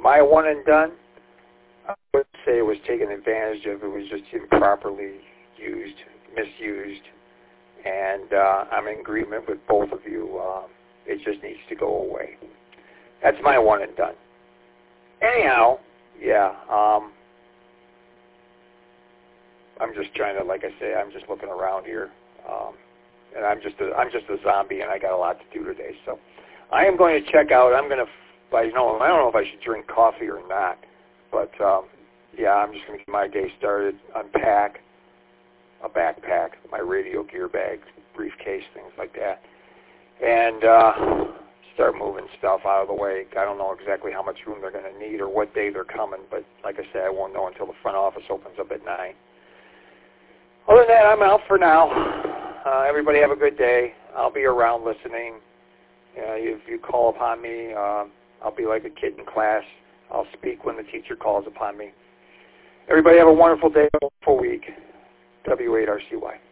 my one and done? I would say it was taken advantage of. It was just improperly used, misused, and I'm in agreement with both of you. It just needs to go away. That's my one and done. Anyhow, yeah, I'm just trying to, like I say, I'm just looking around here, and I'm just a zombie, and I got a lot to do today. So I am going to check out. I don't know if I should drink coffee or not, but yeah, I'm just going to get my day started. Unpack a backpack, my radio gear bag, briefcase, things like that, and start moving stuff out of the way. I don't know exactly how much room they're going to need or what day they're coming, but like I said, I won't know until the front office opens up at 9. Other than that, I'm out for now. Everybody have a good day. I'll be around listening. If you call upon me, I'll be like a kid in class. I'll speak when the teacher calls upon me. Everybody have a wonderful day, a wonderful week. W8RCY.